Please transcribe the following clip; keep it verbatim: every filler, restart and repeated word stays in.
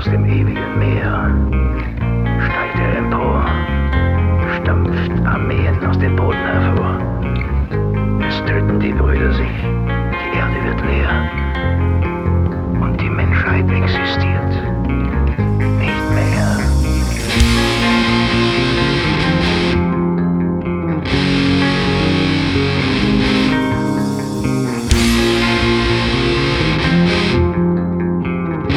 dem ewigen Meer steigt er empor, stampft Armeen aus dem Boden hervor. Es töten die Brüder sich, die Erde wird leer.